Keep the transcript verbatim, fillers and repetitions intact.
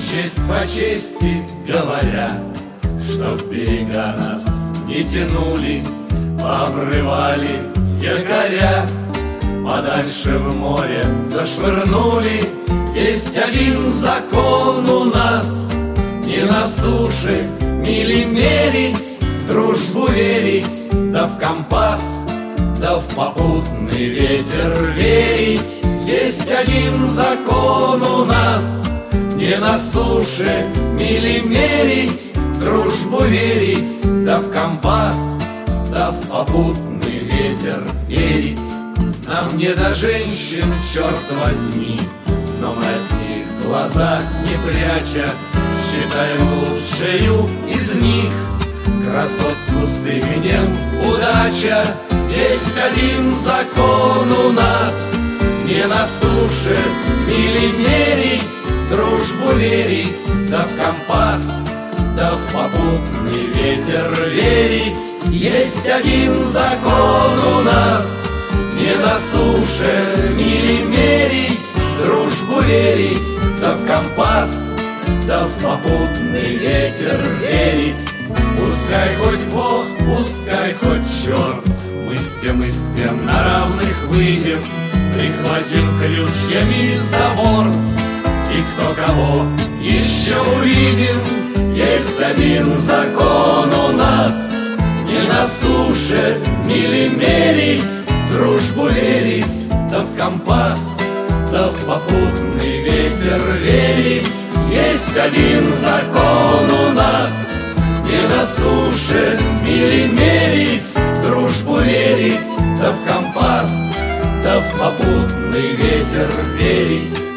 честь по чести говоря, чтоб берега нас не тянули, пообрывали якоря, подальше в море зашвырнули. Есть один закон у нас: не на суше мили мерить, дружбу верить, да в компас, да в попутный ветер верить. Есть один закон у нас: не на суше мили мерить, дружбу верить, да в компас, да в попутный ветер верить. Нам не до женщин, черт возьми, но мы от них глаза не пряча считаем лучшею из них красотку с именем удача. Есть один закон у нас: не на суше мили мерить, дружбу верить, да в компас, да в попутный ветер верить. Есть один закон у нас: не на суше мили мерить, дружбу верить, да в компас, да в попутный ветер верить. Пускай хоть Бог, пускай хоть черт, мы с тем и с тем на равных выйдем, прихватим крючьями за борт, и кто кого еще увидим. Есть один закон у нас: не на суше мили мерить, дружбу верить, да в компас, да в попутный ветер верить. Есть один закон у нас: не на суше мили мерить, дружбу верить, да в компас, да в попутный ветер верить.